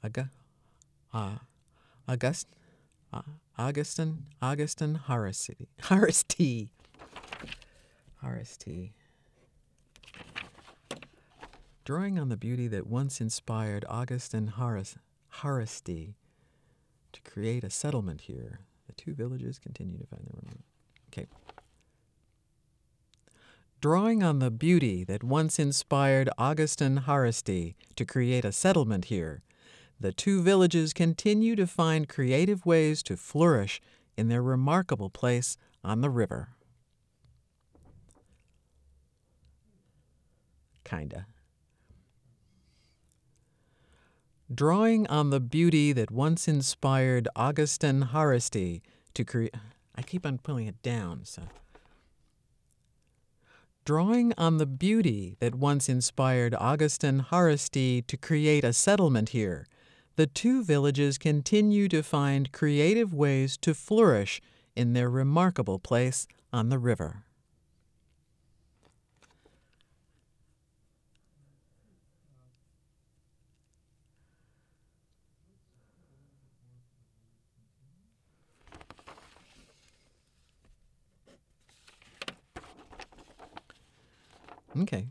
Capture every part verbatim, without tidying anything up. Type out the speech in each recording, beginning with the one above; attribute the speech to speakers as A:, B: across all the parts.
A: Aga, uh, August, uh, Augustin, Augustin Harasti, Harasti, Harasti. Drawing on the beauty that once inspired Augustin Haras, Harasti to create a settlement here, the two villages continue to find their own. Okay. Drawing on the beauty that once inspired Augustin Harasti to create a settlement here, the two villages continue to find creative ways to flourish in their remarkable place on the river. Kinda. Drawing on the beauty that once inspired Augustin Harasti to create... I keep on pulling it down, so... Drawing on the beauty that once inspired Augustin Harasti to create a settlement here, the two villages continue to find creative ways to flourish in their remarkable place on the river. Okay.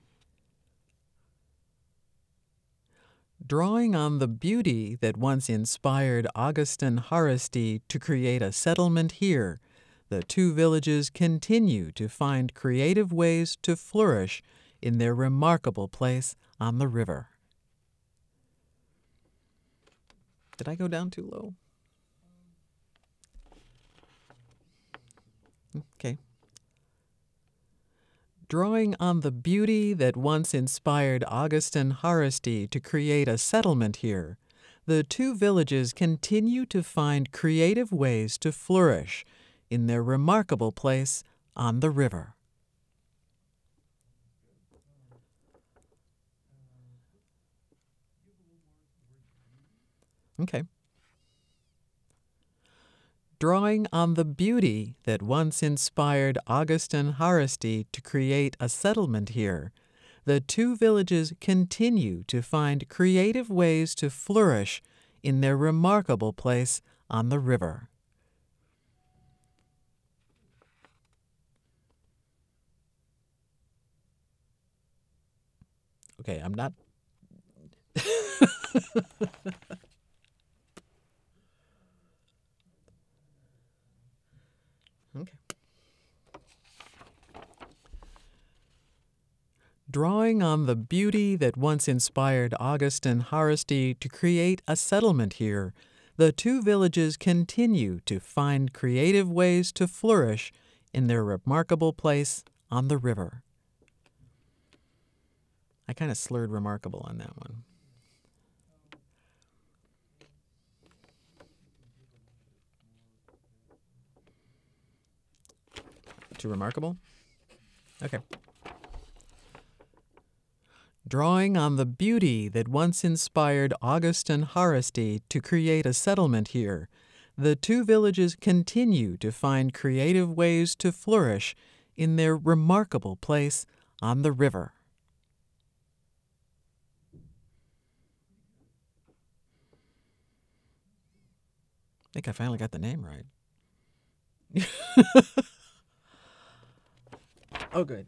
A: Drawing on the beauty that once inspired Augustin Harasti to create a settlement here, the two villages continue to find creative ways to flourish in their remarkable place on the river. Did I go down too low? Okay. Drawing on the beauty that once inspired Augustin Harasti to create a settlement here, the two villages continue to find creative ways to flourish in their remarkable place on the river. Okay. Drawing on the beauty that once inspired Augustin Harasti to create a settlement here, the two villages continue to find creative ways to flourish in their remarkable place on the river. Okay, I'm not... Okay. Drawing on the beauty that once inspired Augustin Harasti to create a settlement here, the two villages continue to find creative ways to flourish in their remarkable place on the river. I kind of slurred remarkable on that one. Too remarkable? Okay. Drawing on the beauty that once inspired Augustin Harasti to create a settlement here, the two villages continue to find creative ways to flourish in their remarkable place on the river. I think I finally got the name right. Oh, good.